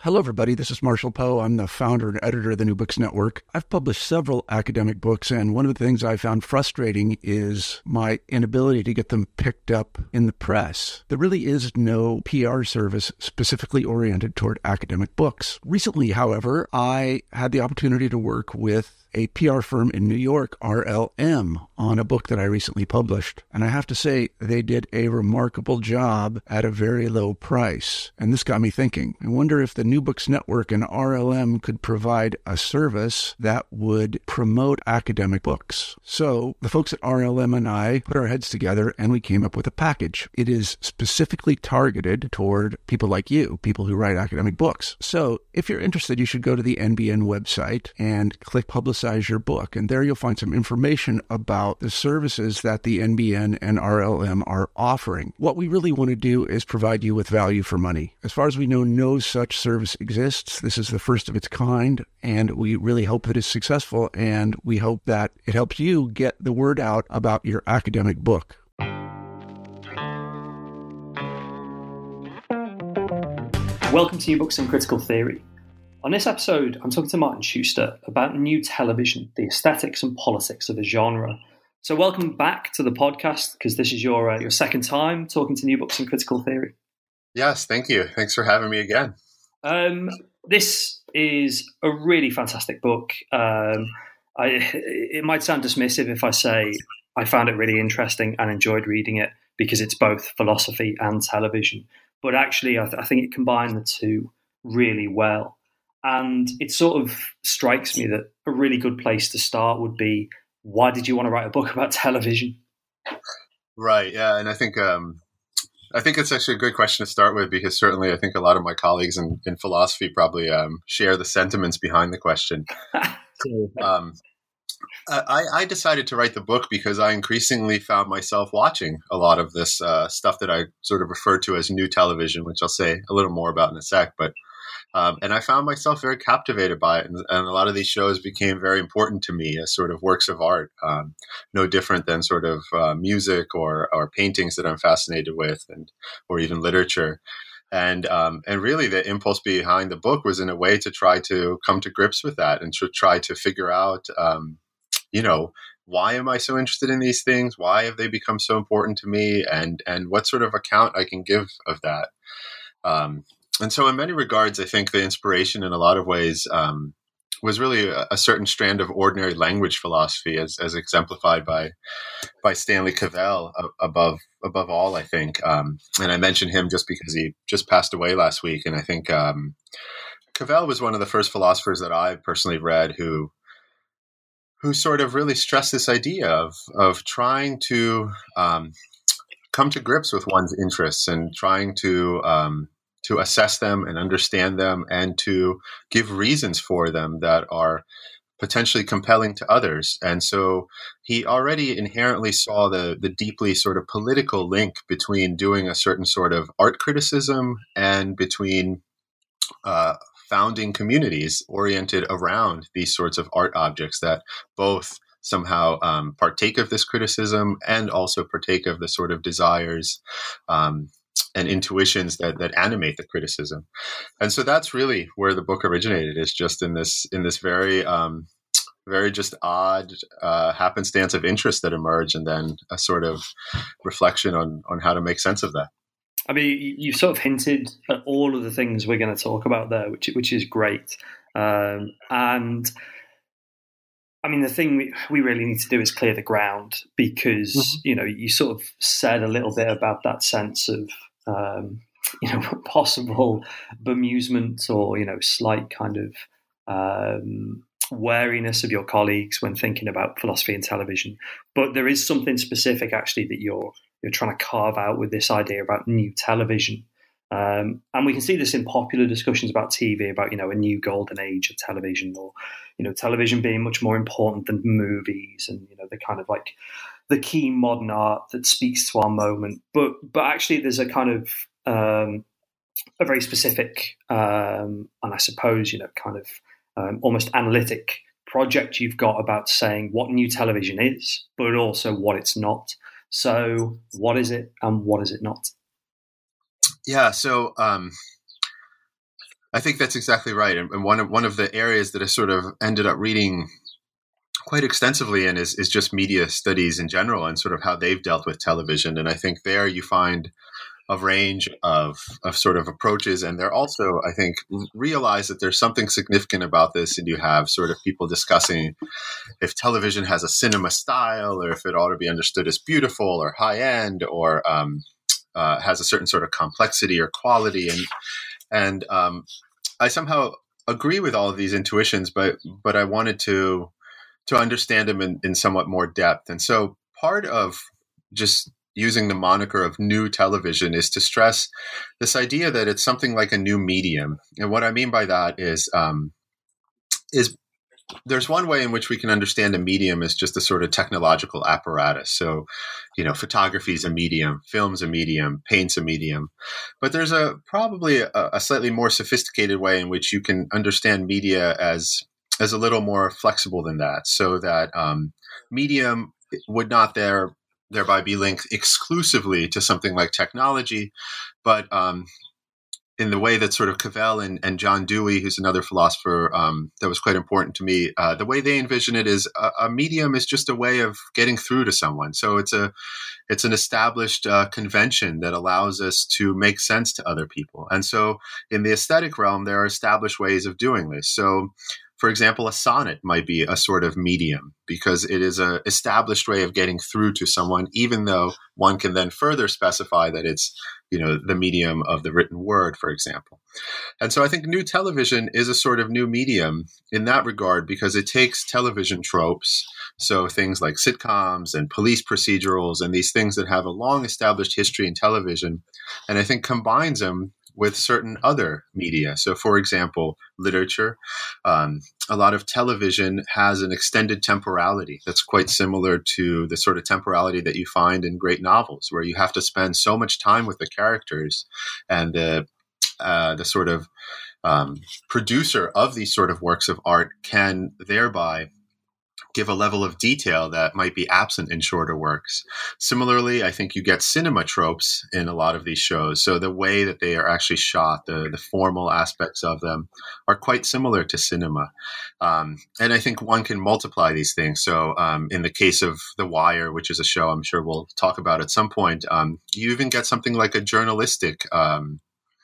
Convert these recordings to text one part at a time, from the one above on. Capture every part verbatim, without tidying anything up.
Hello, everybody. This is Marshall Poe. I'm the founder and editor of the New Books Network. I've published several academic books, and one of the things I found frustrating is my inability to get them picked up in the press. There really is no P R service specifically oriented toward academic books. Recently, however, I had the opportunity to work with a P R firm in New York, R L M, on a book that I recently published. And I have to say, they did a remarkable job at a very low price. And this got me thinking. I wonder if the New Books Network and R L M could provide a service that would promote academic books. So the folks at R L M and I put our heads together and we came up with a package. It is specifically targeted toward people like you, people who write academic books. So if you're interested, you should go to the N B N website and click Publicize your book. And there you'll find some information about the services that the N B N and R L M are offering. What we really want to do is provide you with value for money. As far as we know, no such service exists. This is the first of its kind, and we really hope that it's successful, and we hope that it helps you get the word out about your academic book. Welcome to New Books in Critical Theory. On this episode, I'm talking to Martin Schuster about new television, the aesthetics and politics of the genre. So welcome back to the podcast, because this is your uh, your second time talking to New Books in Critical Theory. Yes, thank you. Thanks for having me again. Um, this is a really fantastic book. Um, I, it might sound dismissive if I say I found it really interesting and enjoyed reading it because it's both philosophy and television. But actually, I, th- I think it combined the two really well. And it sort of strikes me that a really good place to start would be, why did you want to write a book about television? Right. Yeah. And I think um, I think it's actually a good question to start with, because certainly I think a lot of my colleagues in, in philosophy probably um, share the sentiments behind the question. so, um, I, I decided to write the book because I increasingly found myself watching a lot of this uh, stuff that I sort of refer to as new television, which I'll say a little more about in a sec. But Um, and I found myself very captivated by it. And, and a lot of these shows became very important to me as sort of works of art, um, no different than sort of uh, music or, or paintings that I'm fascinated with, and or even literature. And um, and really the impulse behind the book was in a way to try to come to grips with that and to try to figure out, um, you know, why am I so interested in these things? Why have they become so important to me? And, and what sort of account I can give of that. Um, And so in many regards, I think the inspiration in a lot of ways um, was really a, a certain strand of ordinary language philosophy, as, as exemplified by by Stanley Cavell above above all, I think. Um, and I mentioned him just because he just passed away last week. And I think um, Cavell was one of the first philosophers that I personally read who who sort of really stressed this idea of, of trying to um, come to grips with one's interests and trying to um, to assess them and understand them and to give reasons for them that are potentially compelling to others. And so he already inherently saw the, the deeply sort of political link between doing a certain sort of art criticism and between uh, founding communities oriented around these sorts of art objects that both somehow um, partake of this criticism and also partake of the sort of desires um, and intuitions that, that animate the criticism. And so that's really where the book originated, is just in this in this very, um, very just odd uh, happenstance of interest that emerged, and then a sort of reflection on, on how to make sense of that. I mean, you sort of hinted at all of the things we're going to talk about there, which which is great. Um, and I mean, the thing we, we really need to do is clear the ground, because, mm-hmm. you know, you sort of said a little bit about that sense of, um, you know, possible bemusement or, you know, slight kind of um, wariness of your colleagues when thinking about philosophy and television. But there is something specific, actually, that you're you're trying to carve out with this idea about new television. Um, and we can see this in popular discussions about T V, about, you know, a new golden age of television, or, you know, television being much more important than movies, and, you know, the kind of like the key modern art that speaks to our moment. But but actually there's a kind of um, a very specific um, and I suppose, you know, kind of um, almost analytic project you've got about saying what new television is, but also what it's not. So what is it and what is it not? Yeah, so um, I think that's exactly right. And, and one of one of the areas that I sort of ended up reading quite extensively in is, is just media studies in general and sort of how they've dealt with television. And I think there you find a range of, of sort of approaches. And they're also, I think, realize that there's something significant about this. And you have sort of people discussing if television has a cinema style or if it ought to be understood as beautiful or high end or um, uh, has a certain sort of complexity or quality. And, and um, I somehow agree with all of these intuitions, but, but I wanted to, to understand them in, in somewhat more depth. And so part of just using the moniker of new television is to stress this idea that it's something like a new medium. And what I mean by that is, um, is there's one way in which we can understand a medium as just a sort of technological apparatus. So, you know, photography is a medium, film's a medium, paint's a medium. But there's a probably a, a slightly more sophisticated way in which you can understand media as as a little more flexible than that, so that um, medium would not there thereby be linked exclusively to something like technology, but um, in the way that sort of Cavell and, and John Dewey, who's another philosopher um, that was quite important to me, uh, the way they envision it is a, a medium is just a way of getting through to someone. So it's a it's an established uh, convention that allows us to make sense to other people. And so in the aesthetic realm, there are established ways of doing this. So for example, a sonnet might be a sort of medium because it is an established way of getting through to someone, even though one can then further specify that it's, you know, the medium of the written word, for example. And so I think new television is a sort of new medium in that regard because it takes television tropes, so things like sitcoms and police procedurals and these things that have a long established history in television, and I think combines them with certain other media. So, for example, literature. Um, a lot of television has an extended temporality that's quite similar to the sort of temporality that you find in great novels, where you have to spend so much time with the characters, and the uh, the sort of um, producer of these sort of works of art can thereby give a level of detail that might be absent in shorter works. Similarly, I think you get cinema tropes in a lot of these shows. So the way that they are actually shot, the, the formal aspects of them are quite similar to cinema. Um, and I think one can multiply these things. So um, in the case of The Wire, which is a show I'm sure we'll talk about at some point, um, you even get something like a journalistic um,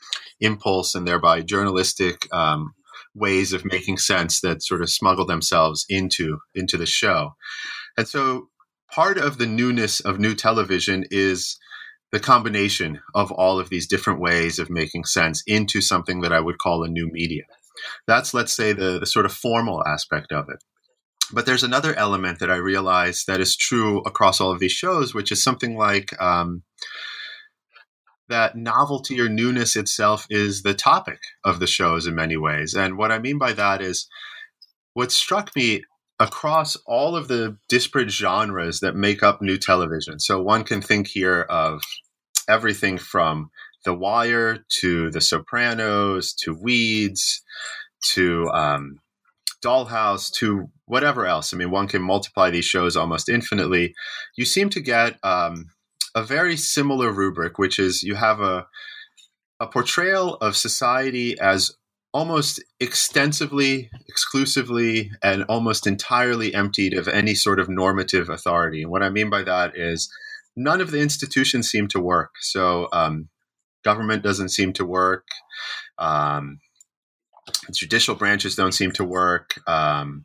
impulse and thereby journalistic um ways of making sense that sort of smuggle themselves into into the show. And so part of the newness of new television is the combination of all of these different ways of making sense into something that I would call a new media. That's, let's say, the, the sort of formal aspect of it. But there's another element that I realize that is true across all of these shows, which is something like um, that novelty or newness itself is the topic of the shows in many ways. And what I mean by that is what struck me across all of the disparate genres that make up new television. So one can think here of everything from The Wire to The Sopranos to Weeds to um, Dollhouse to whatever else. I mean, one can multiply these shows almost infinitely. You seem to get um, a very similar rubric, which is you have a a portrayal of society as almost extensively, exclusively, and almost entirely emptied of any sort of normative authority. And what I mean by that is none of the institutions seem to work. So um, government doesn't seem to work. Um, judicial branches don't seem to work. Um,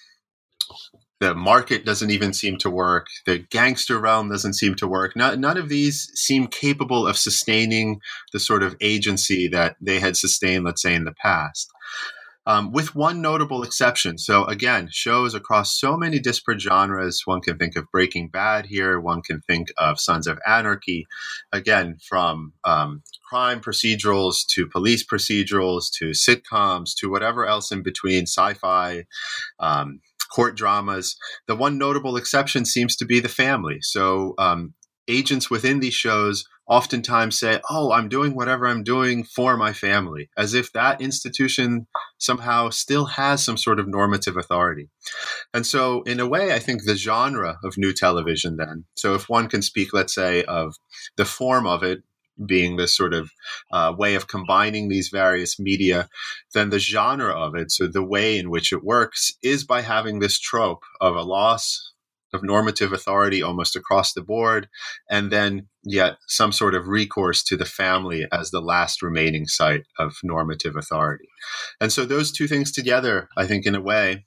The market doesn't even seem to work. The gangster realm doesn't seem to work. None, none of these seem capable of sustaining the sort of agency that they had sustained, let's say, in the past. Um, with one notable exception. So again, shows across so many disparate genres. One can think of Breaking Bad here. One can think of Sons of Anarchy. Again, from um, crime procedurals to police procedurals to sitcoms to whatever else in between, sci-fi, um, court dramas. The one notable exception seems to be the family. So um, agents within these shows oftentimes say, oh, I'm doing whatever I'm doing for my family, as if that institution somehow still has some sort of normative authority. And so in a way, I think the genre of new television then, so if one can speak, let's say, of the form of it, being this sort of uh, way of combining these various media, then the genre of it, so the way in which it works, is by having this trope of a loss of normative authority almost across the board, and then yet some sort of recourse to the family as the last remaining site of normative authority. And so those two things together, I think, in a way,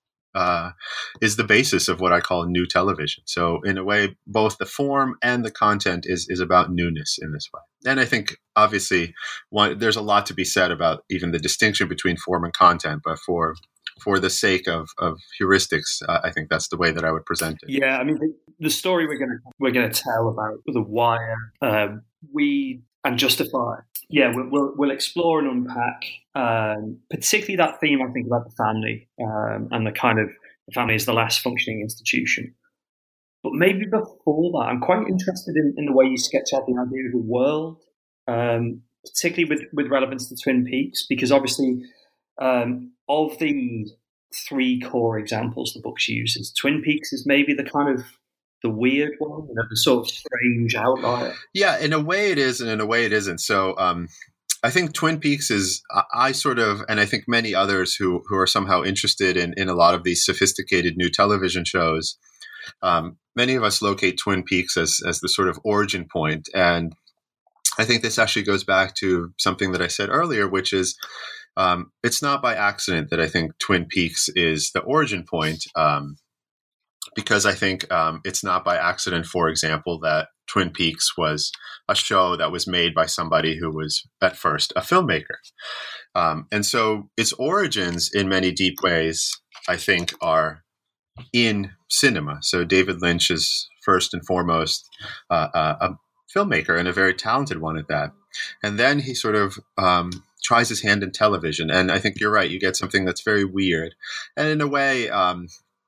Uh, is the basis of what I call new television. So in a way, both the form and the content is is about newness in this way. And I think, obviously, one, there's a lot to be said about even the distinction between form and content, but for for the sake of, of heuristics, uh, I think that's the way that I would present it. Yeah, I mean, the, the story we're going to we're going to tell about The Wire, um, we and Justify. Yeah, we'll, we'll, we'll explore and unpack, um, particularly that theme, I think, about the family um, and the kind of the family is the last functioning institution. But maybe before that, I'm quite interested in, in the way you sketch out the idea of the world, um, particularly with, with relevance to Twin Peaks, because obviously um, of the three core examples the book uses, Twin Peaks is maybe the kind of the weird one, you know, the sort of strange outlier. Yeah, in a way it is, and in a way it isn't. So um, I think Twin Peaks is, I sort of, and I think many others who who are somehow interested in, in a lot of these sophisticated new television shows, um, many of us locate Twin Peaks as, as the sort of origin point. And I think this actually goes back to something that I said earlier, which is um, it's not by accident that I think Twin Peaks is the origin point. Um, Because I think um, it's not by accident, for example, that Twin Peaks was a show that was made by somebody who was at first a filmmaker. Um, and so its origins in many deep ways, I think, are in cinema. So David Lynch is first and foremost uh, a filmmaker, and a very talented one at that. And then he sort of um, tries his hand in television. And I think you're right. You get something that's very weird. And in a way, um,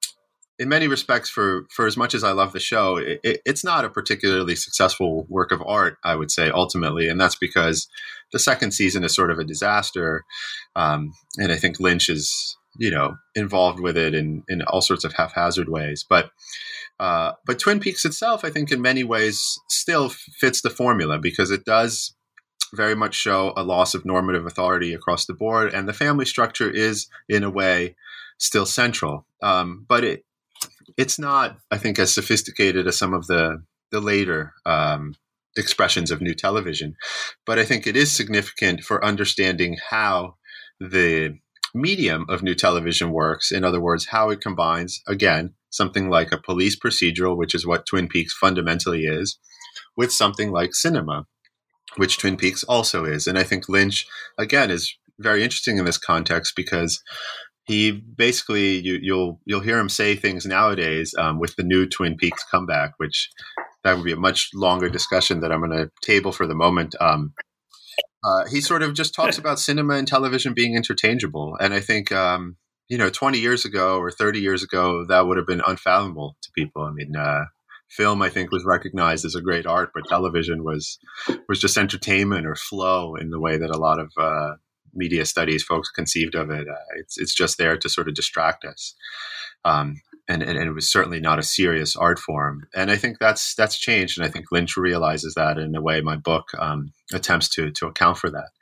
in many respects, for, for as much as I love the show, it, it, it's not a particularly successful work of art, I would say, ultimately. And that's because the second season is sort of a disaster. Um, and I think Lynch is, you know, involved with it in, in all sorts of haphazard ways. But uh, but Twin Peaks itself, I think, in many ways still fits the formula, because it does very much show a loss of normative authority across the board. And the family structure is, in a way, still central. Um, but it It's not, I think, as sophisticated as some of the the later um, expressions of new television. But I think it is significant for understanding how the medium of new television works. In other words, how it combines, again, something like a police procedural, which is what Twin Peaks fundamentally is, with something like cinema, which Twin Peaks also is. And I think Lynch, again, is very interesting in this context, because he basically, you, you'll you'll hear him say things nowadays um, with the new Twin Peaks comeback, which that would be a much longer discussion that I'm going to table for the moment. Um, uh, he sort of just talks about cinema and television being interchangeable. And I think, um, you know, twenty years ago or thirty years ago, that would have been unfathomable to people. I mean, uh, film, I think, was recognized as a great art, but television was was just entertainment or flow in the way that a lot of uh, media studies folks conceived of it. Uh, it's it's just there to sort of distract us, um, and, and and it was certainly not a serious art form. And I think that's that's changed, and I think Lynch realizes that. In a way, my book um, attempts to to account for that.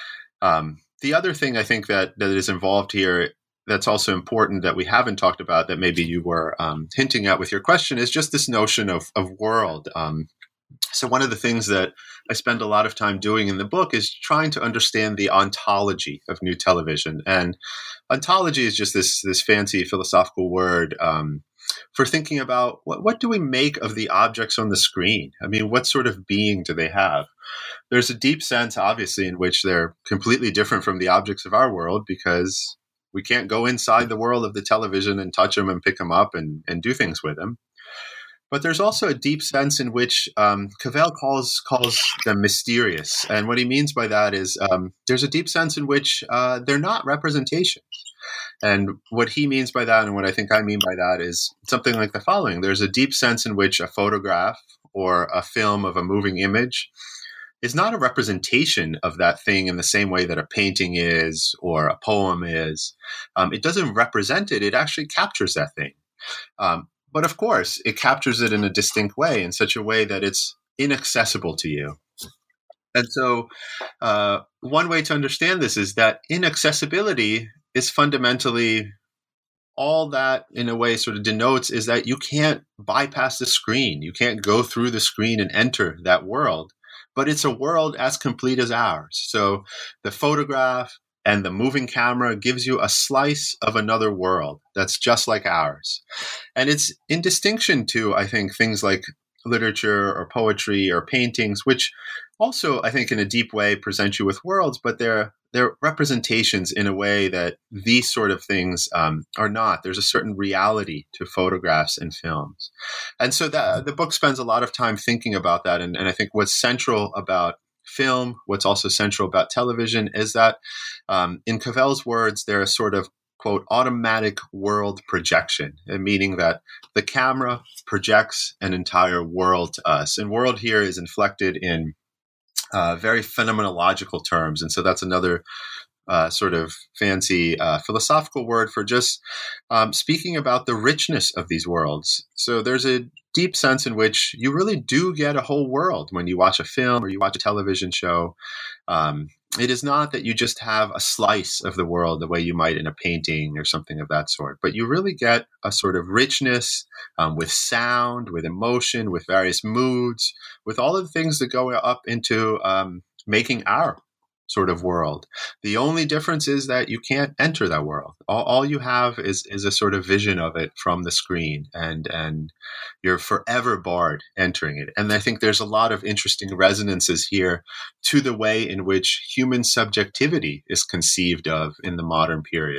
Um, the other thing I think that that is involved here, that's also important, that we haven't talked about, that maybe you were um, hinting at with your question, is just this notion of of world. Um, So one of the things that I spend a lot of time doing in the book is trying to understand the ontology of new television. And ontology is just this this fancy philosophical word um, for thinking about what, what do we make of the objects on the screen? I mean, what sort of being do they have? There's a deep sense, obviously, in which they're completely different from the objects of our world, because we can't go inside the world of the television and touch them and pick them up and, and do things with them. But there's also a deep sense in which um, Cavell calls calls them mysterious. And what he means by that is um, there's a deep sense in which uh, they're not representations. And what he means by that, and what I think I mean by that, is something like the following. There's a deep sense in which a photograph or a film of a moving image is not a representation of that thing in the same way that a painting is or a poem is. Um, it doesn't represent it. It actually captures that thing. Um, But of course, it captures it in a distinct way, in such a way that it's inaccessible to you. And so uh, one way to understand this is that inaccessibility is fundamentally all that, in a way, sort of denotes is that you can't bypass the screen. You can't go through the screen and enter that world. But it's a world as complete as ours. So the photograph and the moving camera gives you a slice of another world that's just like ours. And it's in distinction to, I think, things like literature or poetry or paintings, which also, I think, in a deep way present you with worlds, but they're they're representations in a way that these sort of things um, are not. There's a certain reality to photographs and films. And so that, the book spends a lot of time thinking about that. And, and I think what's central about film, what's also central about television, is that um, in Cavell's words, they're a sort of, quote, automatic world projection, meaning that the camera projects an entire world to us. And world here is inflected in Uh, very phenomenological terms. And so that's another uh, sort of fancy uh, philosophical word for just um, speaking about the richness of these worlds. So there's a deep sense in which you really do get a whole world when you watch a film or you watch a television show. Um, it is not that you just have a slice of the world the way you might in a painting or something of that sort, but you really get a sort of richness um, with sound, with emotion, with various moods, with all of the things that go up into um, making our sort of world. The only difference is that you can't enter that world. All, all you have is is a sort of vision of it from the screen, and and you're forever barred entering it. And I think there's a lot of interesting resonances here to the way in which human subjectivity is conceived of in the modern period.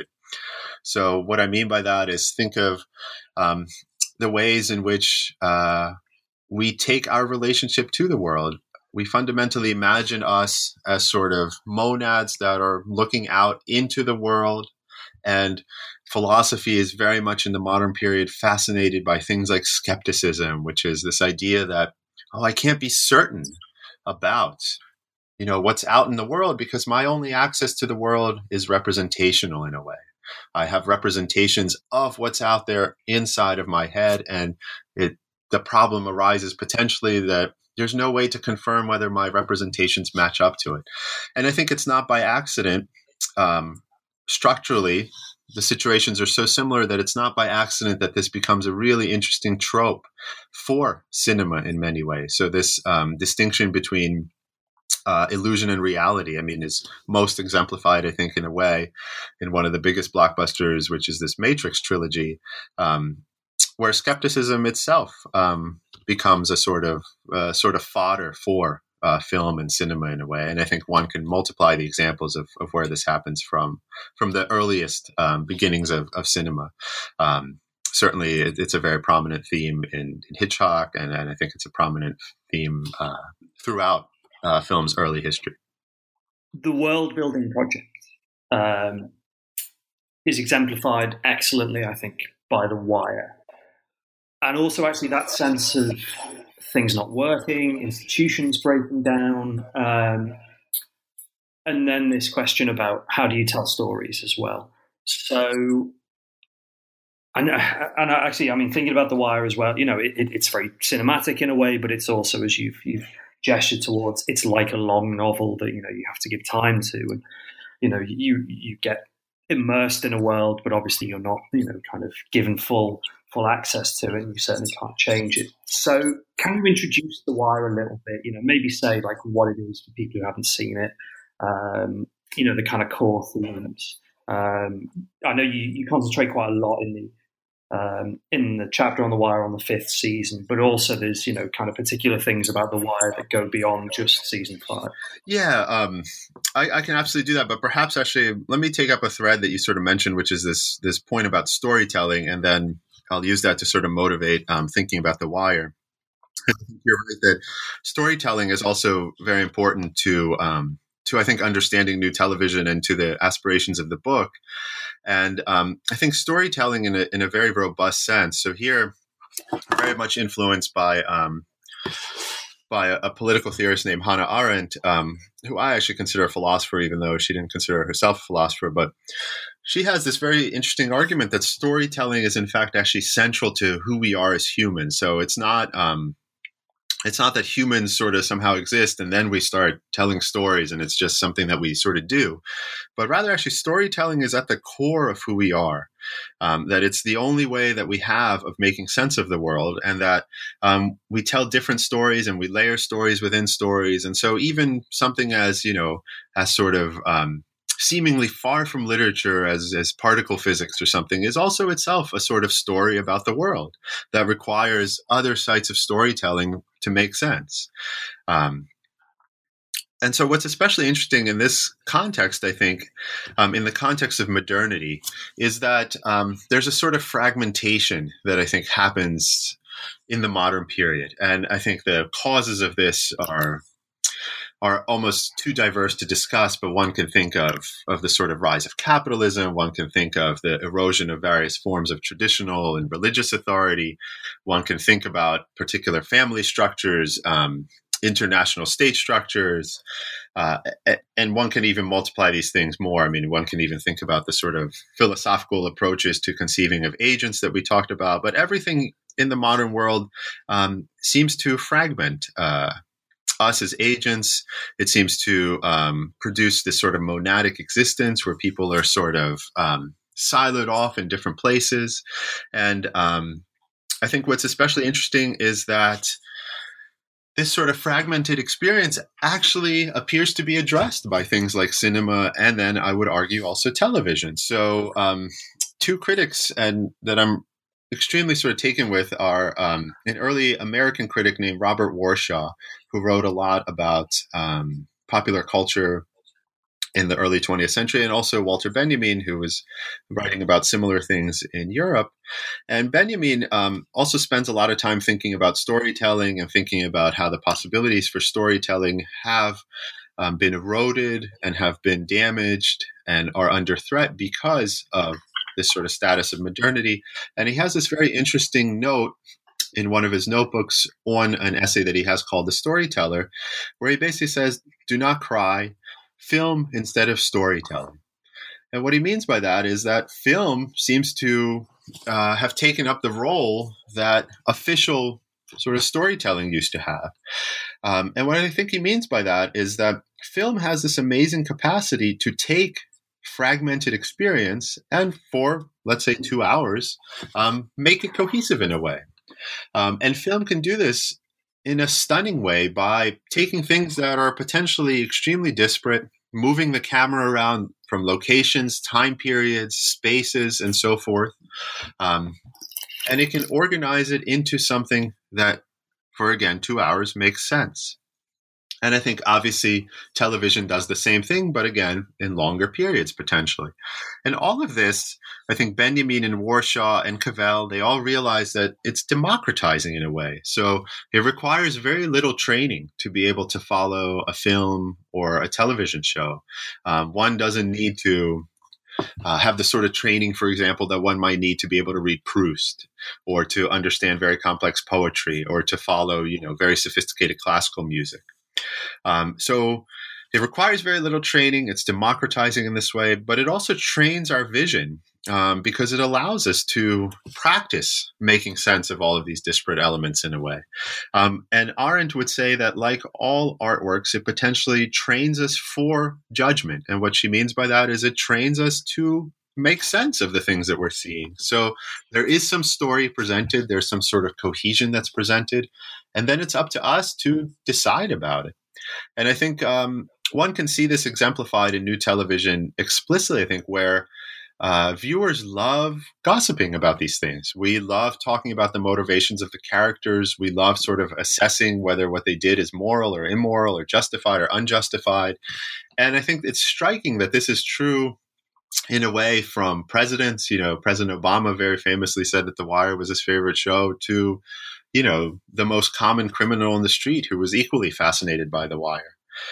So what I mean by that is think of um, the ways in which uh, we take our relationship to the world. We fundamentally imagine us as sort of monads that are looking out into the world. And philosophy is very much in the modern period fascinated by things like skepticism, which is this idea that, oh, I can't be certain about, you know, what's out in the world because my only access to the world is representational in a way. I have representations of what's out there inside of my head. And it, the problem arises potentially that there's no way to confirm whether my representations match up to it. And I think it's not by accident. Um, structurally, the situations are so similar that it's not by accident that this becomes a really interesting trope for cinema in many ways. So this um, distinction between uh, illusion and reality, I mean, is most exemplified, I think, in a way, in one of the biggest blockbusters, which is this Matrix trilogy, um, where skepticism itself um, becomes a sort of uh, sort of fodder for uh, film and cinema in a way. And I think one can multiply the examples of, of where this happens from from the earliest um, beginnings of, of cinema. Um, certainly, it, it's a very prominent theme in, in Hitchcock, and, and I think it's a prominent theme uh, throughout uh, film's early history. The world-building project um, is exemplified excellently, I think, by The Wire. And also actually that sense of things not working, institutions breaking down, um, and then this question about how do you tell stories as well. So, and, and actually, I mean, thinking about The Wire as well, you know, it, it, it's very cinematic in a way, but it's also, as you've, you've gestured towards, it's like a long novel that, you know, you have to give time to, and, you know, you, you get immersed in a world, but obviously you're not, you know, kind of given full full access to it, and you certainly can't change it. So can you introduce The Wire a little bit, you know, maybe say like what it is for people who haven't seen it, um, you know, the kind of core themes. Um, I know you, you concentrate quite a lot in the um, in the chapter on The Wire on the fifth season, but also there's, you know, kind of particular things about The Wire that go beyond just season five. Yeah, um, I, I can absolutely do that. But perhaps actually, let me take up a thread that you sort of mentioned, which is this this point about storytelling, and then I'll use that to sort of motivate um, thinking about The Wire. You're right that storytelling is also very important to, um, to I think, understanding new television and to the aspirations of the book. And um, I think storytelling in a, in a very robust sense. So here, very much influenced by um, by a, a political theorist named Hannah Arendt, um, who I actually consider a philosopher, even though she didn't consider herself a philosopher. But she has this very interesting argument that storytelling is, in fact, actually central to who we are as humans. So it's not um, it's not that humans sort of somehow exist and then we start telling stories and it's just something that we sort of do, but rather actually storytelling is at the core of who we are, um, that it's the only way that we have of making sense of the world, and that um, we tell different stories and we layer stories within stories. And so even something as, you know, as sort of um, seemingly far from literature as, as particle physics or something is also itself a sort of story about the world that requires other sites of storytelling to make sense. Um, and so what's especially interesting in this context, I think, um, in the context of modernity, is that um, there's a sort of fragmentation that I think happens in the modern period. And I think the causes of this are are almost too diverse to discuss, but one can think of, of the sort of rise of capitalism. One can think of the erosion of various forms of traditional and religious authority. One can think about particular family structures, um, international state structures, uh, and one can even multiply these things more. I mean, one can even think about the sort of philosophical approaches to conceiving of agents that we talked about, but everything in the modern world um, seems to fragment uh us as agents. It seems to um, produce this sort of monadic existence where people are sort of um, siloed off in different places. And um, I think what's especially interesting is that this sort of fragmented experience actually appears to be addressed by things like cinema, and then I would argue also television. So um, two critics and that I'm extremely sort of taken with are um, an early American critic named Robert Warshaw, who wrote a lot about um, popular culture in the early twentieth century, and also Walter Benjamin, who was writing about similar things in Europe. And Benjamin um, also spends a lot of time thinking about storytelling and thinking about how the possibilities for storytelling have um, been eroded and have been damaged and are under threat because of this sort of status of modernity. And he has this very interesting note in one of his notebooks on an essay that he has called The Storyteller, where he basically says, do not cry, film instead of storytelling. And what he means by that is that film seems to uh, have taken up the role that official sort of storytelling used to have. Um, and what I think he means by that is that film has this amazing capacity to take fragmented experience and for, let's say, two hours, um, make it cohesive in a way. Um, and film can do this in a stunning way by taking things that are potentially extremely disparate, moving the camera around from locations, time periods, spaces, and so forth. Um, and it can organize it into something that, for, again, two hours makes sense. And I think obviously television does the same thing, but again, in longer periods potentially. And all of this, I think Benjamin and Warshaw and Cavell, they all realize that it's democratizing in a way. So it requires very little training to be able to follow a film or a television show. Um, one doesn't need to Uh, have the sort of training, for example, that one might need to be able to read Proust or to understand very complex poetry or to follow, you know, very sophisticated classical music. Um, so it requires very little training. It's democratizing in this way, but it also trains our vision um, because it allows us to practice making sense of all of these disparate elements in a way. Um, and Arendt would say that, like all artworks, it potentially trains us for judgment. And what she means by that is it trains us to make sense of the things that we're seeing. So there is some story presented. There's some sort of cohesion that's presented. And then it's up to us to decide about it. And I think um, one can see this exemplified in new television explicitly, I think, where uh, viewers love gossiping about these things. We love talking about the motivations of the characters. We love sort of assessing whether what they did is moral or immoral or justified or unjustified. And I think it's striking that this is true in a way from presidents. You know, President Obama very famously said that The Wire was his favorite show, to, you know, the most common criminal in the street who was equally fascinated by The Wire.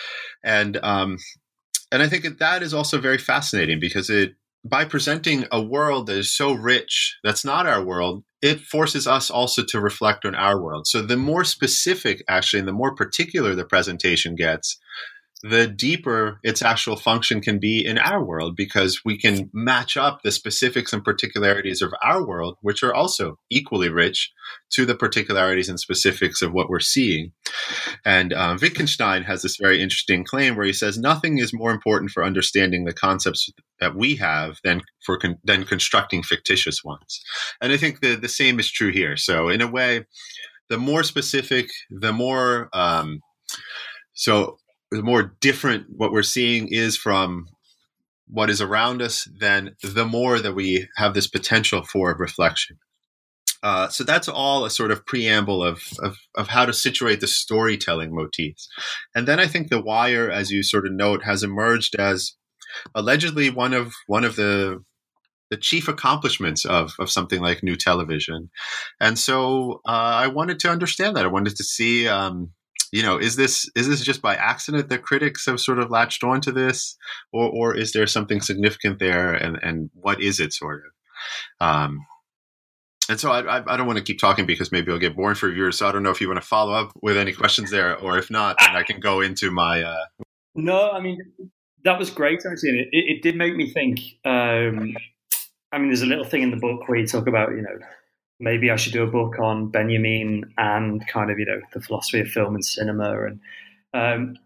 And um, and I think that, that is also very fascinating because it, by presenting a world that is so rich, that's not our world, it forces us also to reflect on our world. So the more specific, actually, and the more particular the presentation gets, the deeper its actual function can be in our world, because we can match up the specifics and particularities of our world, which are also equally rich, to the particularities and specifics of what we're seeing. And uh, Wittgenstein has this very interesting claim where he says nothing is more important for understanding the concepts that we have than for con- than constructing fictitious ones. And I think the, the same is true here. So in a way, the more specific, the more um, so the more different what we're seeing is from what is around us, then the more that we have this potential for reflection. Uh, so that's all a sort of preamble of, of of how to situate the storytelling motifs. And then I think The Wire, as you sort of note, has emerged as allegedly one of one of the the chief accomplishments of, of something like new television. And so uh, I wanted to understand that. I wanted to see, um, you know, is this is this just by accident that critics have sort of latched onto this, or or is there something significant there, and, and what is it sort of? Um, and so I, I, I don't want to keep talking because maybe I'll get boring for viewers. So I don't know if you want to follow up with any questions there, or if not, then I can go into my. Uh... No, I mean, that was great, actually. And it, it did make me think. Um, I mean, there's a little thing in the book where you talk about, you know, maybe I should do a book on Benjamin and kind of, you know, the philosophy of film and cinema. And um,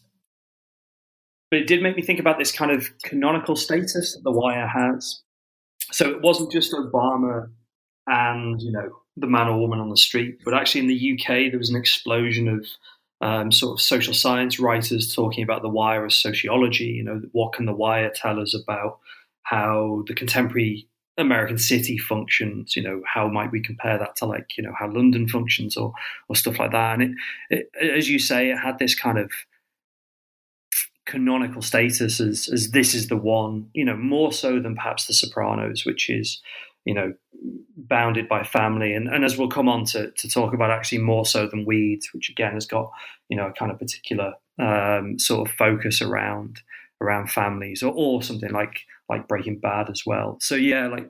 but it did make me think about this kind of canonical status that The Wire has. So it wasn't just Obama and, you know, the man or woman on the street, but actually in the U K there was an explosion of um, sort of social science writers talking about The Wire as sociology. You know, what can The Wire tell us about how the contemporary American city functions? You know, how might we compare that to, like, you know, how London functions, or or stuff like that? And it, it, as you say, it had this kind of canonical status as as this is the one, you know, more so than perhaps The Sopranos, which is, you know, bounded by family, and, and as we'll come on to to talk about, actually more so than Weeds, which again has got, you know, a kind of particular um, sort of focus around around families, or, or something like like Breaking Bad as well. So yeah, like,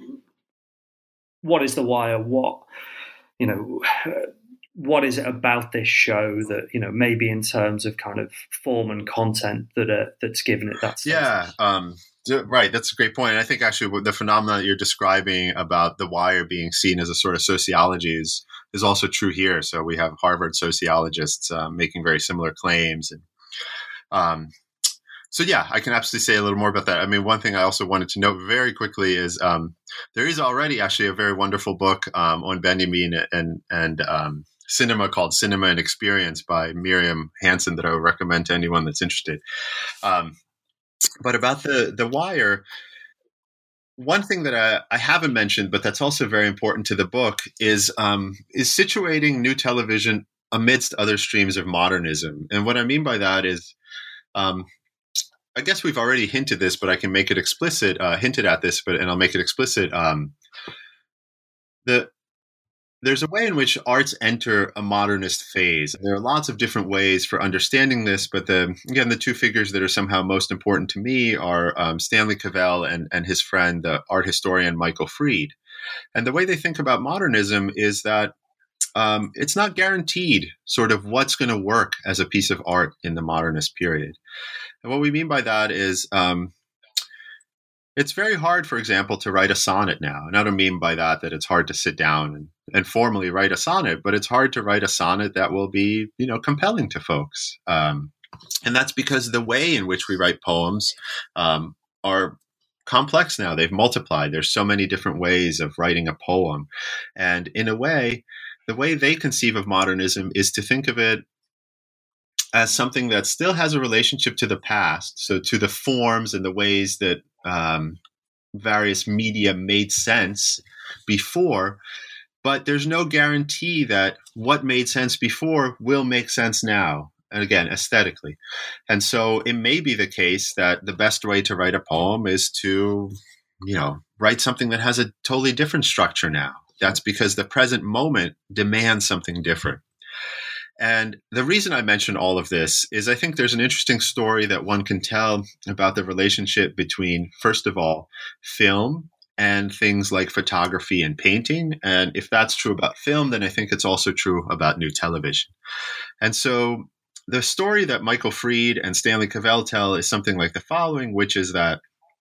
what is The Wire? What, you know, what is it about this show that, you know, maybe in terms of kind of form and content that uh, that's given it that status? Yeah, um, right. That's a great point. And I think actually the phenomenon that you're describing about The Wire being seen as a sort of sociology is, is also true here. So we have Harvard sociologists uh, making very similar claims. And um, so, yeah, I can absolutely say a little more about that. I mean, one thing I also wanted to note very quickly is um, there is already actually a very wonderful book um, on Benjamin and, and um, cinema called Cinema and Experience by Miriam Hansen that I would recommend to anyone that's interested. Um, but about the, the Wire, one thing that I, I haven't mentioned, but that's also very important to the book, is um, is situating new television amidst other streams of modernism. And what I mean by that is, um, I guess we've already hinted this, but I can make it explicit, uh, hinted at this, but and I'll make it explicit. Um, the There's a way in which arts enter a modernist phase. There are lots of different ways for understanding this, but the again, the two figures that are somehow most important to me are um, Stanley Cavell and, and his friend, the art historian Michael Fried. And the way they think about modernism is that um, it's not guaranteed sort of what's going to work as a piece of art in the modernist period. And what we mean by that is um, it's very hard, for example, to write a sonnet now. And I don't mean by that that it's hard to sit down and, and formally write a sonnet, but it's hard to write a sonnet that will be, you know, compelling to folks. Um, and that's because the way in which we write poems um, are complex now. They've multiplied. There's so many different ways of writing a poem. And in a way, the way they conceive of modernism is to think of it as something that still has a relationship to the past, so to the forms and the ways that um, various media made sense before, but there's no guarantee that what made sense before will make sense now, and again, aesthetically. And so it may be the case that the best way to write a poem is to, you know, write something that has a totally different structure now. That's because the present moment demands something different. And the reason I mention all of this is I think there's an interesting story that one can tell about the relationship between, first of all, film and things like photography and painting. And if that's true about film, then I think it's also true about new television. And so the story that Michael Fried and Stanley Cavell tell is something like the following, which is that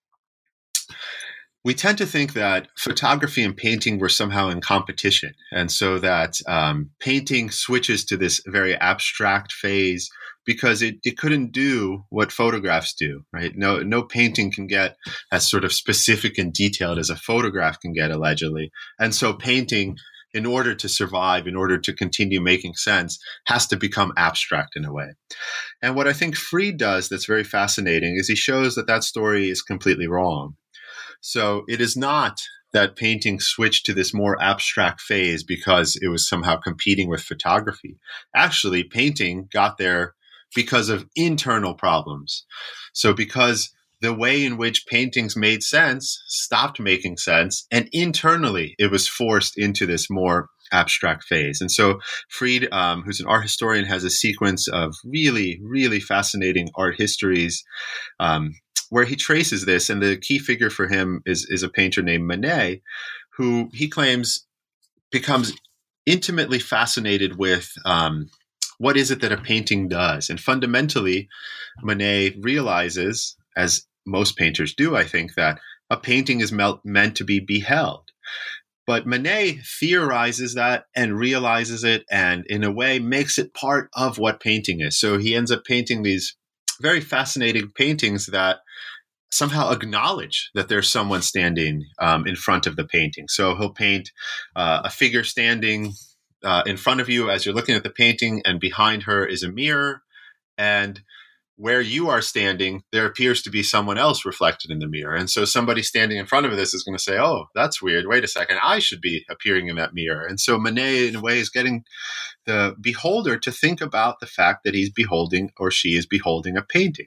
we tend to think that photography and painting were somehow in competition. And so that um, painting switches to this very abstract phase because it, it couldn't do what photographs do, right? No, no painting can get as sort of specific and detailed as a photograph can get, allegedly. And so painting, in order to survive, in order to continue making sense, has to become abstract in a way. And what I think Fried does that's very fascinating is he shows that that story is completely wrong. So it is not that painting switched to this more abstract phase because it was somehow competing with photography. Actually, painting got there because of internal problems. So because the way in which paintings made sense stopped making sense, and internally it was forced into this more abstract phase. And so Fried, um, who's an art historian, has a sequence of really, really fascinating art histories um, where he traces this. And the key figure for him is, is a painter named Manet, who he claims becomes intimately fascinated with um, what is it that a painting does. And fundamentally, Manet realizes, as most painters do, I think, that a painting is me- meant to be beheld. But Manet theorizes that and realizes it, and in a way makes it part of what painting is. So he ends up painting these very fascinating paintings that somehow acknowledge that there's someone standing um, in front of the painting. So he'll paint uh, a figure standing uh, in front of you as you're looking at the painting, and behind her is a mirror. And where you are standing, there appears to be someone else reflected in the mirror. And so somebody standing in front of this is going to say, oh, that's weird. Wait a second. I should be appearing in that mirror. And so Manet, in a way, is getting the beholder to think about the fact that he's beholding, or she is beholding, a painting.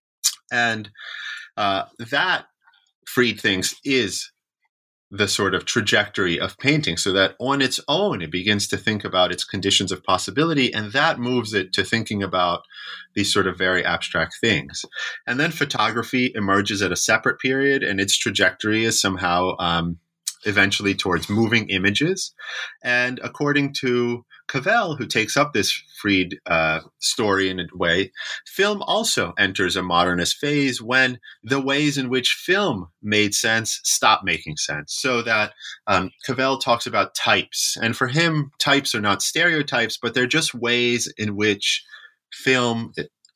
And uh, that, Fried thinks, is the sort of trajectory of painting, so that on its own, it begins to think about its conditions of possibility, and that moves it to thinking about these sort of very abstract things. And then photography emerges at a separate period, and its trajectory is somehow um, eventually towards moving images. And according to Cavell, who takes up this Fried uh, story in a way, film also enters a modernist phase when the ways in which film made sense stop making sense. So that um, Cavell talks about types. And for him, types are not stereotypes, but they're just ways in which film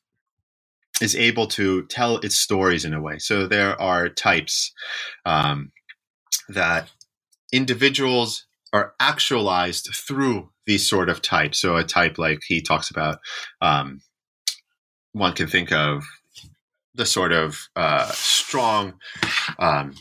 is able to tell its stories in a way. So there are types um, that individuals are actualized through these sort of types. So a type like he talks about, um, one can think of the sort of uh, strong, um,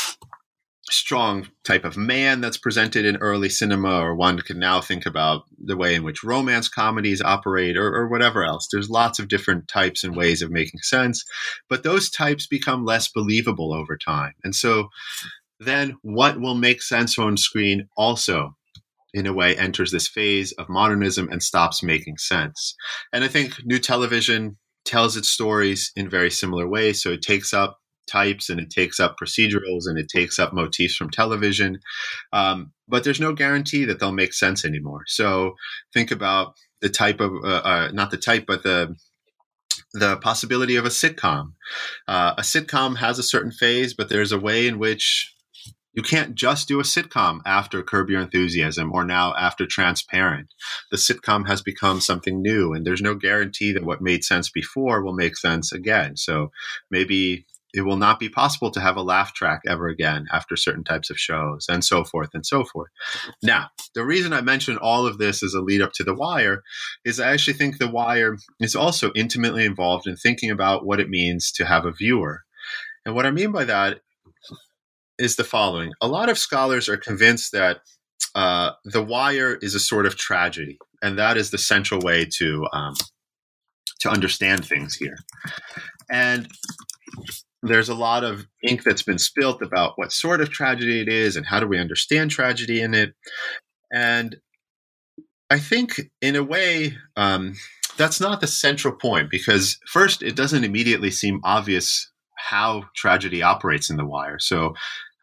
strong type of man that's presented in early cinema, or one can now think about the way in which romance comedies operate, or, or whatever else. There's lots of different types and ways of making sense, but those types become less believable over time. And so then what will make sense on screen also, in a way, enters this phase of modernism and stops making sense. And I think new television tells its stories in very similar ways. So it takes up types, and it takes up procedurals, and it takes up motifs from television. Um, but there's no guarantee that they'll make sense anymore. So think about the type of, uh, uh, not the type, but the the possibility of a sitcom. Uh, a sitcom has a certain phase, but there's a way in which you can't just do a sitcom after Curb Your Enthusiasm, or now after Transparent. The sitcom has become something new, and there's no guarantee that what made sense before will make sense again. So maybe it will not be possible to have a laugh track ever again after certain types of shows, and so forth and so forth. Now, the reason I mention all of this as a lead up to The Wire is I actually think The Wire is also intimately involved in thinking about what it means to have a viewer. And what I mean by that is the following. A lot of scholars are convinced that uh, The Wire is a sort of tragedy, and that is the central way to um, to understand things here. And there's a lot of ink that's been spilt about what sort of tragedy it is and how do we understand tragedy in it. And I think, in a way, um, that's not the central point, because first, it doesn't immediately seem obvious how tragedy operates in The Wire. So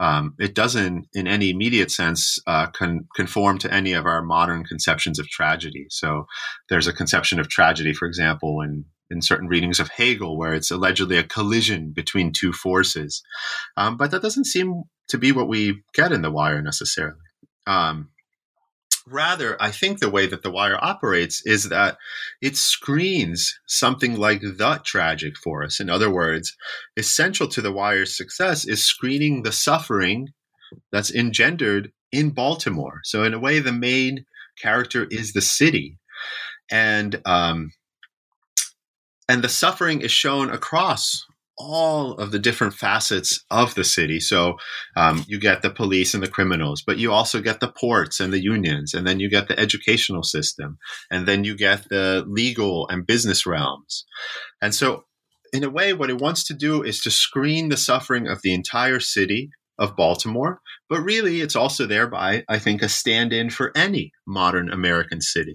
Um, it doesn't, in any immediate sense, uh, con- conform to any of our modern conceptions of tragedy. So there's a conception of tragedy, for example, in, in certain readings of Hegel, where it's allegedly a collision between two forces. Um, but that doesn't seem to be what we get in The Wire necessarily. Um, Rather, I think the way that The Wire operates is that it screens something like the tragic for us. In other words, essential to The Wire's success is screening the suffering that's engendered in Baltimore. So in a way, the main character is the city. And, um, and the suffering is shown across all of the different facets of the city. So um, you get the police and the criminals, but you also get the ports and the unions, and then you get the educational system, and then you get the legal and business realms. And so in a way, what it wants to do is to screen the suffering of the entire city of Baltimore, but really it's also thereby, I think, a stand-in for any modern American city.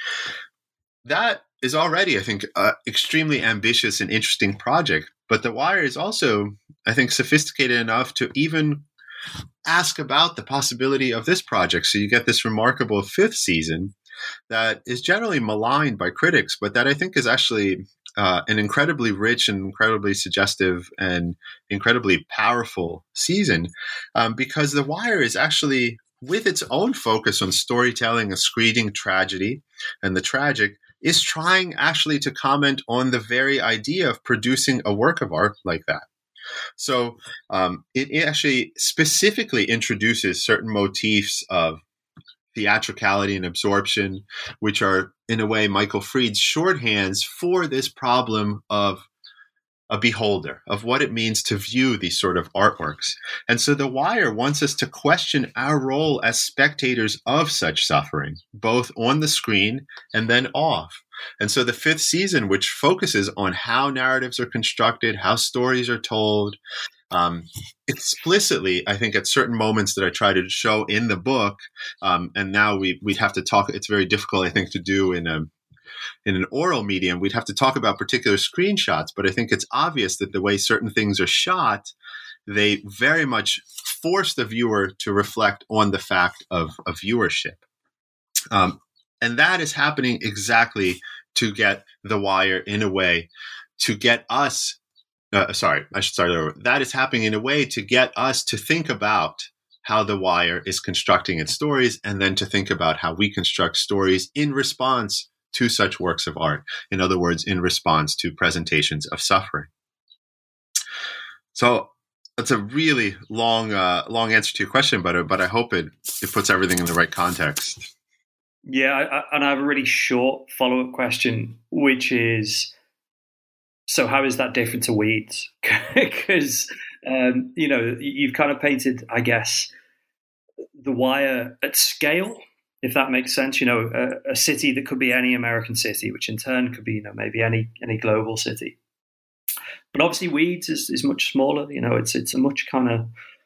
That is already, I think, an extremely ambitious and interesting project. But The Wire is also, I think, sophisticated enough to even ask about the possibility of this project. So you get this remarkable fifth season that is generally maligned by critics, but that I think is actually uh, an incredibly rich and incredibly suggestive and incredibly powerful season, um, because The Wire is actually, with its own focus on storytelling, a screening tragedy and the tragic, is trying actually to comment on the very idea of producing a work of art like that. So um, it, it actually specifically introduces certain motifs of theatricality and absorption, which are, in a way, Michael Fried's shorthands for this problem of a beholder, of what it means to view these sort of artworks. And so The Wire wants us to question our role as spectators of such suffering, both on the screen and then off. And so the fifth season, which focuses on how narratives are constructed, how stories are told, um, explicitly, I think at certain moments that I try to show in the book, um, and now we, we'd have to talk, it's very difficult, I think, to do in a in an oral medium, we'd have to talk about particular screenshots, but I think it's obvious that the way certain things are shot, they very much force the viewer to reflect on the fact of, of viewership. Um, and that is happening exactly to get The Wire in a way to get us, uh, sorry, I should start over. That is happening in a way to get us to think about how The Wire is constructing its stories, and then to think about how we construct stories in response to such works of art. In other words, in response to presentations of suffering. So that's a really long, uh, long answer to your question, but but I hope it it puts everything in the right context. Yeah, I, and I have a really short follow-up question, which is, so how is that different to Weeds? Because um, you know, you've kind of painted, I guess, The Wire at scale, if that makes sense. You know, a, a city that could be any American city, which in turn could be, you know, maybe any any global city. But obviously, Weeds is, is much smaller. You know, it's it's a much kind of,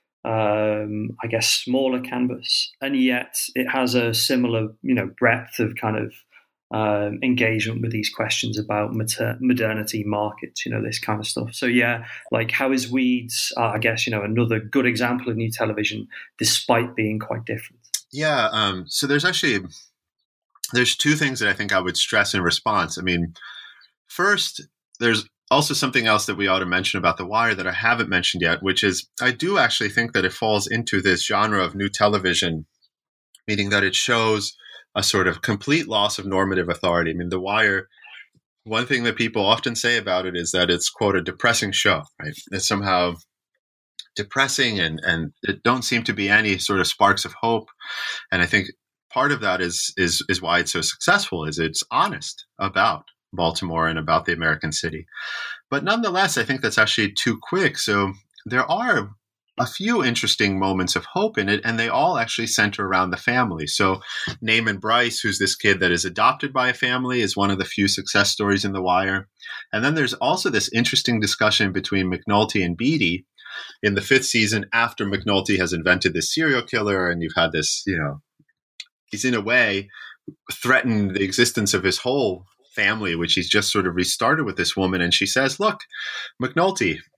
um, I guess, smaller canvas, and yet it has a similar, you know, breadth of kind of um, engagement with these questions about mater- modernity, markets, you know, this kind of stuff. So yeah, like how is Weeds? Uh, I guess, you know, another good example of new television, despite being quite different. Yeah. Um, so there's actually, there's two things that I think I would stress in response. I mean, first, there's also something else that we ought to mention about The Wire that I haven't mentioned yet, which is I do actually think that it falls into this genre of new television, meaning that it shows a sort of complete loss of normative authority. I mean, The Wire, one thing that people often say about it is that it's, quote, a depressing show, right? It's somehow depressing, and and it don't seem to be any sort of sparks of hope. And I think part of that is is is why it's so successful, is it's honest about Baltimore and about the American city. But nonetheless, I think that's actually too quick. So there are a few interesting moments of hope in it, and they all actually center around the family. So Naaman Bryce, who's this kid that is adopted by a family, is one of the few success stories in The Wire. And then there's also this interesting discussion between McNulty and Beatty in the fifth season, after McNulty has invented this serial killer, and you've had this, you know, he's in a way threatened the existence of his whole family, which he's just sort of restarted with this woman. And she says, look, McNulty,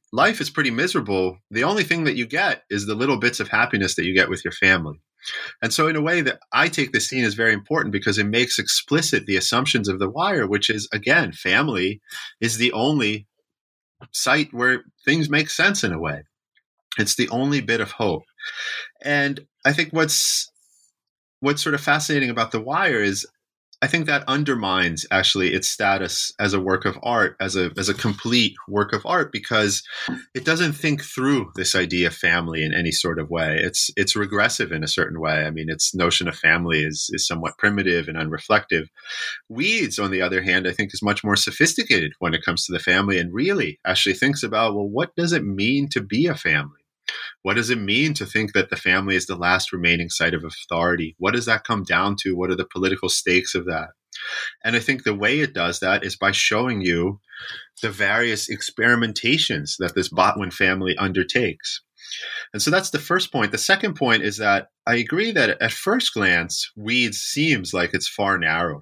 life is pretty miserable, the only thing that you get is the little bits of happiness that you get with your family. And so in a way that I take this scene as very important because it makes explicit the assumptions of The Wire, which is, again, family is the only site where things make sense in a way. It's the only bit of hope. And I think what's what's sort of fascinating about The Wire is I think that undermines actually its status as a work of art, as a as a complete work of art, because it doesn't think through this idea of family in any sort of way. It's it's regressive in a certain way. I mean, its notion of family is is somewhat primitive and unreflective. Weeds, on the other hand, I think is much more sophisticated when it comes to the family and really actually thinks about, well, what does it mean to be a family? What does it mean to think that the family is the last remaining site of authority? What does that come down to? What are the political stakes of that? And I think the way it does that is by showing you the various experimentations that this Botwin family undertakes. And so that's the first point. The second point is that I agree that at first glance, Weeds seems like it's far narrower.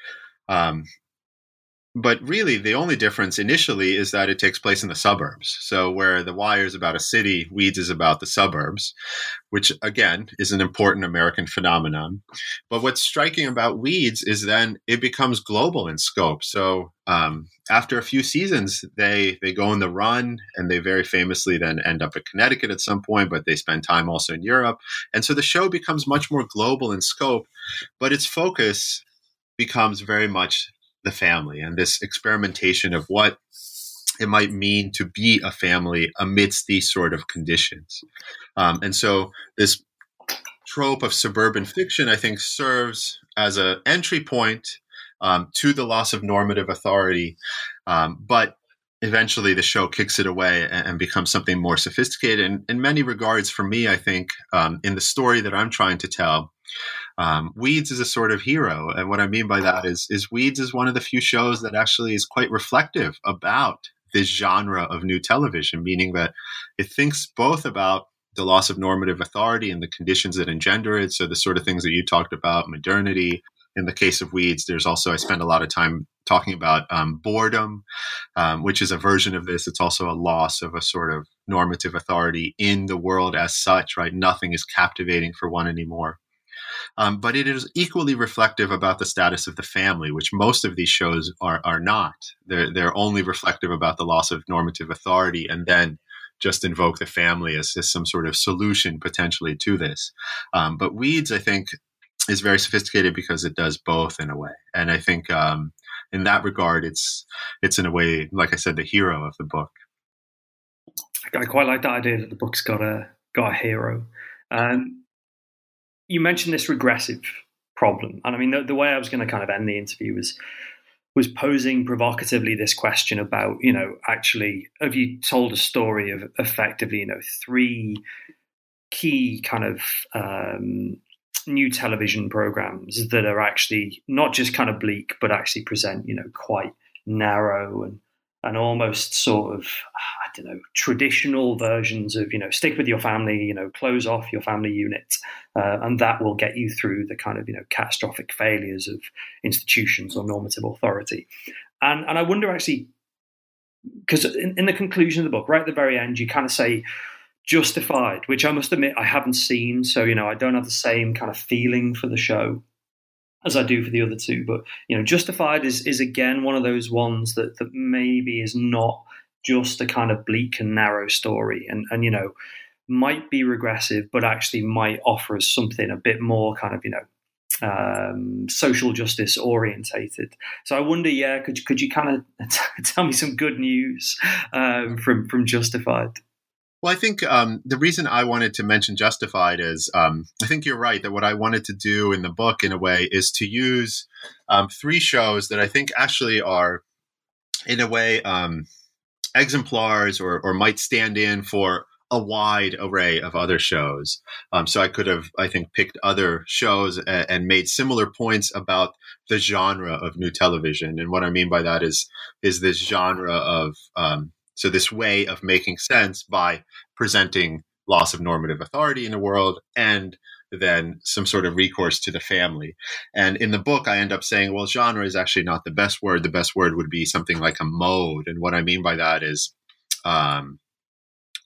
Um, But really, the only difference initially is that it takes place in the suburbs. So where The Wire is about a city, Weeds is about the suburbs, which, again, is an important American phenomenon. But what's striking about Weeds is then it becomes global in scope. So um, after a few seasons, they, they go on the run, and they very famously then end up at Connecticut at some point, but they spend time also in Europe. And so the show becomes much more global in scope, but its focus becomes very much the family and this experimentation of what it might mean to be a family amidst these sort of conditions. Um, and so this trope of suburban fiction, I think, serves as an entry point um, to the loss of normative authority. Um, but eventually the show kicks it away and, and becomes something more sophisticated. And in many regards, for me, I think, um, in the story that I'm trying to tell, Um, Weeds is a sort of hero. And what I mean by that is, is Weeds is one of the few shows that actually is quite reflective about this genre of new television, meaning that it thinks both about the loss of normative authority and the conditions that engender it. So the sort of things that you talked about, modernity. In the case of Weeds, there's also, I spend a lot of time talking about um, boredom, um, which is a version of this. It's also a loss of a sort of normative authority in the world as such, right? Nothing is captivating for one anymore. Um, but it is equally reflective about the status of the family, which most of these shows are are not. They're they're only reflective about the loss of normative authority, and then just invoke the family as, as some sort of solution potentially to this. Um, but Weeds, I think, is very sophisticated because it does both in a way, and I think um, in that regard, it's it's in a way, like I said, the hero of the book. I quite like that idea that the book's got a got a hero. Um, You mentioned this regressive problem. And I mean, the, the way I was going to kind of end the interview was was posing provocatively this question about, you know, actually, have you told a story of effectively, you know, three key kind of um, new television programs that are actually not just kind of bleak, but actually present, you know, quite narrow and and almost sort of, I don't know, traditional versions of, you know, stick with your family, you know, close off your family unit, uh, and that will get you through the kind of, you know, catastrophic failures of institutions or normative authority. And and I wonder actually, because in, in the conclusion of the book, right at the very end, you kind of say Justified, which I must admit I haven't seen, so, you know, I don't have the same kind of feeling for the show as I do for the other two. But, you know, Justified is is again one of those ones that that maybe is not just a kind of bleak and narrow story, and and you know, might be regressive, but actually might offer us something a bit more kind of, you know, um, social justice orientated. So I wonder, yeah, could could you kind of tell me some good news um, from from Justified? Well, I think um, the reason I wanted to mention Justified is um, I think you're right that what I wanted to do in the book, in a way, is to use um, three shows that I think actually are, in a way, um, exemplars or, or might stand in for a wide array of other shows. Um, so I could have, I think, picked other shows and, and made similar points about the genre of new television. And what I mean by that is, is this genre of um, So this way of making sense by presenting loss of normative authority in the world and then some sort of recourse to the family. And in the book, I end up saying, well, genre is actually not the best word. The best word would be something like a mode. And what I mean by that is um,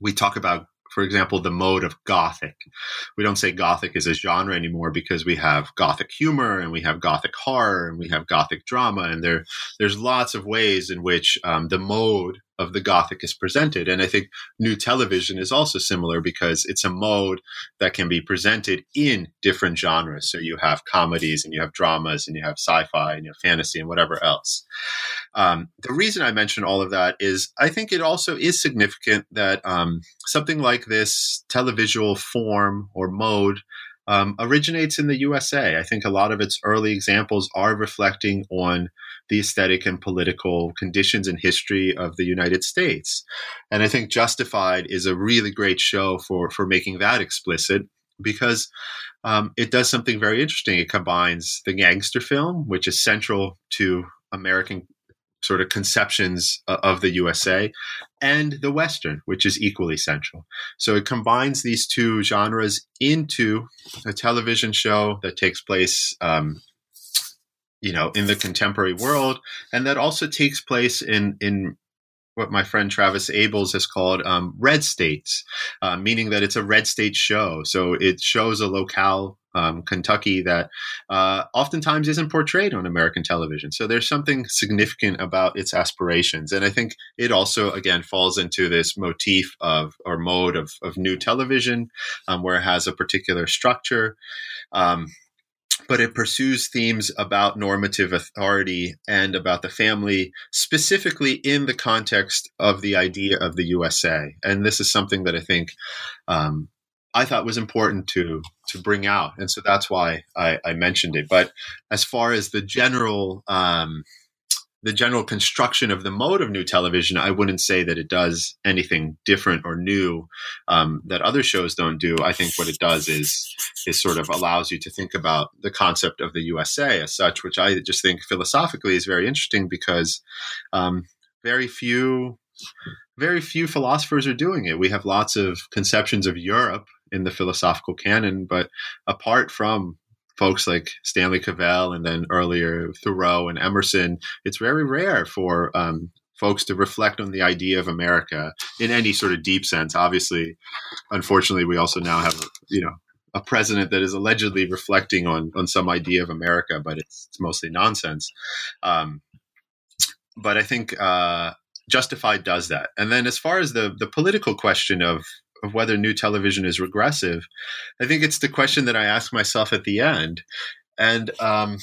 we talk about, for example, the mode of Gothic. We don't say Gothic is a genre anymore because we have Gothic humor and we have Gothic horror and we have Gothic drama. And there, there's lots of ways in which um, the mode of the Gothic is presented. And I think new television is also similar because it's a mode that can be presented in different genres. So you have comedies and you have dramas and you have sci-fi and you have fantasy and whatever else. Um, the reason I mention all of that is I think it also is significant that um, something like this televisual form or mode um, originates in the U S A. I think a lot of its early examples are reflecting on the aesthetic and political conditions and history of the United States. And I think Justified is a really great show for, for making that explicit because um, it does something very interesting. It combines the gangster film, which is central to American sort of conceptions of the U S A, and the Western, which is equally central. So it combines these two genres into a television show that takes place, um, you know, in the contemporary world, and that also takes place in in what my friend Travis Abels has called um, red states, uh, meaning that it's a red state show. So it shows a locale, um, Kentucky, that uh, oftentimes isn't portrayed on American television. So there's something significant about its aspirations. And I think it also, again, falls into this motif of or mode of, of new television, um, where it has a particular structure. Um, But it pursues themes about normative authority and about the family, specifically in the context of the idea of the U S A. And this is something that I think um, I thought was important to to bring out. And so that's why I, I mentioned it. But as far as the general um, the general construction of the mode of new television, I wouldn't say that it does anything different or new um, that other shows don't do. I think what it does is is sort of allows you to think about the concept of the U S A as such, which I just think philosophically is very interesting because um, very few very few philosophers are doing it. We have lots of conceptions of Europe in the philosophical canon, but apart from folks like Stanley Cavell and then earlier Thoreau and Emerson, it's very rare for um, folks to reflect on the idea of America in any sort of deep sense. Obviously, unfortunately, we also now have, you know, a president that is allegedly reflecting on on some idea of America, but it's, it's mostly nonsense. Um, but I think uh, Justified does that. And then as far as the the political question of of whether new television is regressive, I think it's the question that I ask myself at the end. And um,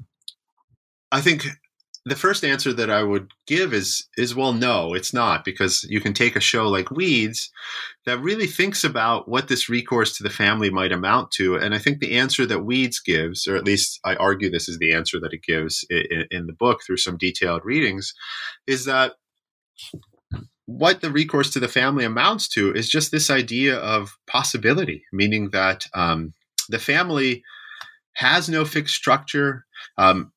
I think the first answer that I would give is, is, well, no, it's not, because you can take a show like Weeds that really thinks about what this recourse to the family might amount to. And I think the answer that Weeds gives, or at least I argue this is the answer that it gives in, in the book through some detailed readings, is that what the recourse to the family amounts to is just this idea of possibility, meaning that um, the family has no fixed structure, um,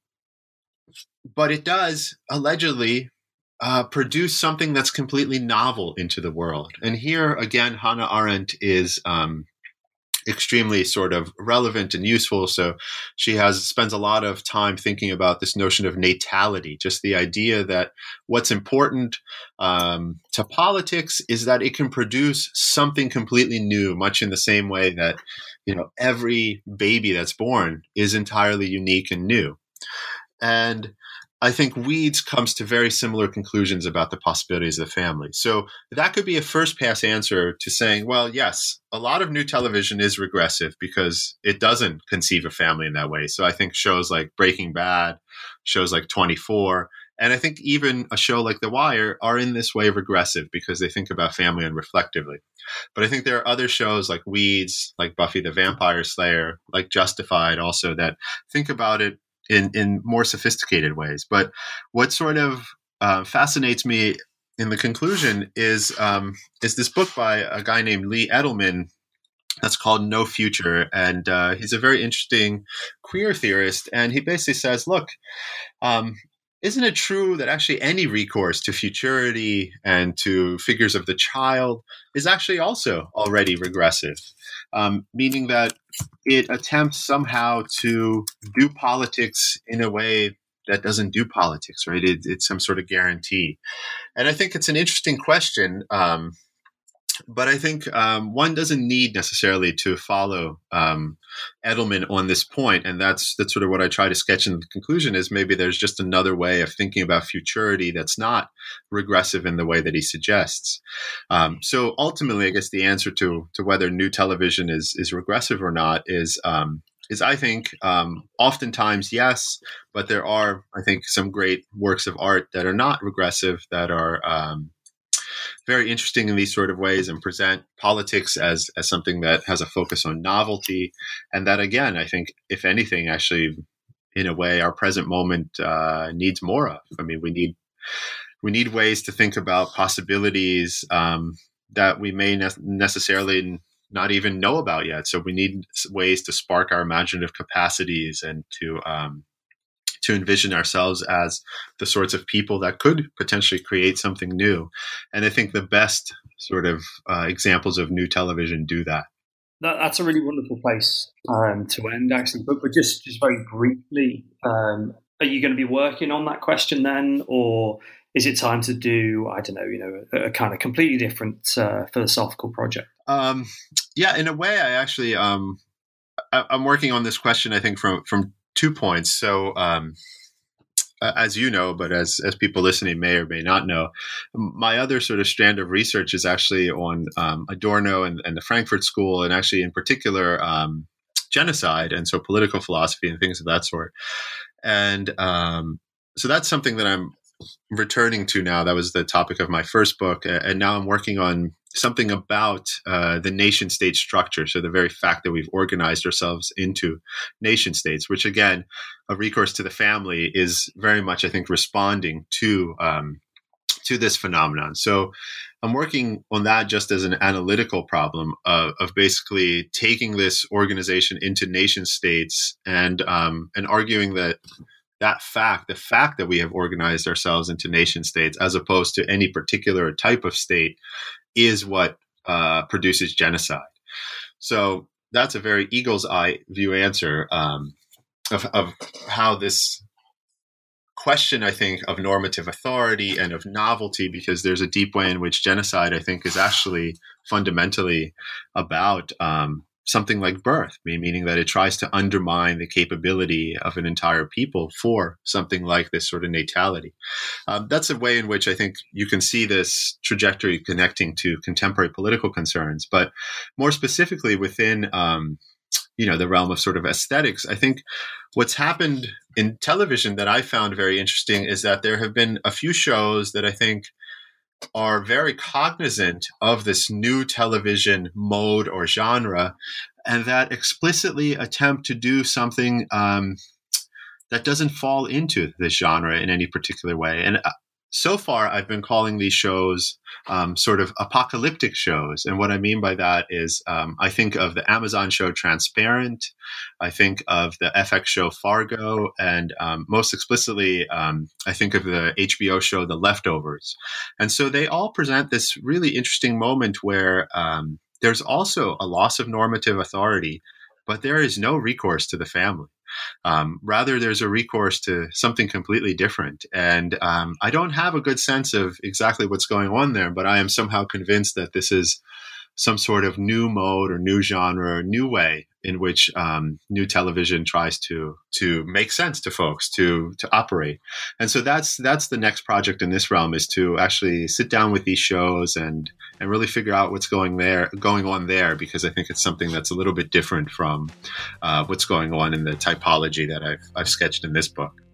but it does allegedly uh, produce something that's completely novel into the world. And here, again, Hannah Arendt is um, extremely sort of relevant and useful. So she has spends a lot of time thinking about this notion of natality, just the idea that what's important um, to politics is that it can produce something completely new, much in the same way that, you know, every baby that's born is entirely unique and new. And I think Weeds comes to very similar conclusions about the possibilities of the family. So that could be a first pass answer to saying, well, yes, a lot of new television is regressive because it doesn't conceive a family in that way. So I think shows like Breaking Bad, shows like twenty-four, and I think even a show like The Wire are in this way regressive because they think about family unreflectively. But I think there are other shows like Weeds, like Buffy the Vampire Slayer, like Justified also, that think about it in, in more sophisticated ways. But what sort of uh, fascinates me in the conclusion is um, is this book by a guy named Lee Edelman that's called No Future. And uh, he's a very interesting queer theorist. And he basically says, look, um, isn't it true that actually any recourse to futurity and to figures of the child is actually also already regressive? Um, meaning that it attempts somehow to do politics in a way that doesn't do politics, right? It, it's some sort of guarantee. And I think it's an interesting question. Um, but I think um, one doesn't need necessarily to follow um, Edelman on this point, and that's that's sort of what I try to sketch in the conclusion. Is maybe there's just another way of thinking about futurity that's not regressive in the way that he suggests. Um, so ultimately, I guess the answer to to whether new television is is regressive or not is. Um, is I think um, oftentimes yes, but there are I think some great works of art that are not regressive, that are um, very interesting in these sort of ways and present politics as as something that has a focus on novelty, and that again I think if anything actually in a way our present moment uh, needs more of. I mean we need we need ways to think about possibilities um, that we may ne- necessarily not even know about yet. So we need ways to spark our imaginative capacities and to um, to envision ourselves as the sorts of people that could potentially create something new. And I think the best sort of uh, examples of new television do that. that. That's a really wonderful place um, to end, actually. But, but just, just very briefly, um, are you going to be working on that question then, or is it time to do, I don't know, you know, a, a kind of completely different uh, philosophical project? Um, yeah, in a way, I actually, um, I, I'm working on this question, I think, from, from two points. So, um, as you know, but as, as people listening may or may not know, my other sort of strand of research is actually on um, Adorno and, and the Frankfurt School, and actually in particular, um, genocide, and so political philosophy and things of that sort. And um, so that's something that I'm returning to now. That was the topic of my first book. And now I'm working on something about uh, the nation state structure. So the very fact that we've organized ourselves into nation states, which again, a recourse to the family is very much, I think, responding to, um, to this phenomenon. So I'm working on that just as an analytical problem of, of basically taking this organization into nation states and, um, and arguing that that fact, the fact that we have organized ourselves into nation states as opposed to any particular type of state, is what uh, produces genocide. So that's a very eagle's eye view answer um, of, of how this question, I think, of normative authority and of novelty, because there's a deep way in which genocide, I think, is actually fundamentally about um, something like birth, meaning that it tries to undermine the capability of an entire people for something like this sort of natality. Um, that's a way in which I think you can see this trajectory connecting to contemporary political concerns. But more specifically within, um, you know, the realm of sort of aesthetics, I think what's happened in television that I found very interesting is that there have been a few shows that I think are very cognizant of this new television mode or genre, and that explicitly attempt to do something um, that doesn't fall into this genre in any particular way. And uh, so far, I've been calling these shows um, sort of apocalyptic shows. And what I mean by that is um, I think of the Amazon show Transparent, I think of the F X show Fargo, and um, most explicitly, um, I think of the H B O show The Leftovers. And so they all present this really interesting moment where um, there's also a loss of normative authority, but there is no recourse to the family. Um, rather, there's a recourse to something completely different. And um, I don't have a good sense of exactly what's going on there, but I am somehow convinced that this is some sort of new mode or new genre or new way in which um, new television tries to to make sense to folks, to to operate. And so that's that's the next project in this realm, is to actually sit down with these shows and and really figure out what's going there going on there, because I think it's something that's a little bit different from uh, what's going on in the typology that I've I've sketched in this book.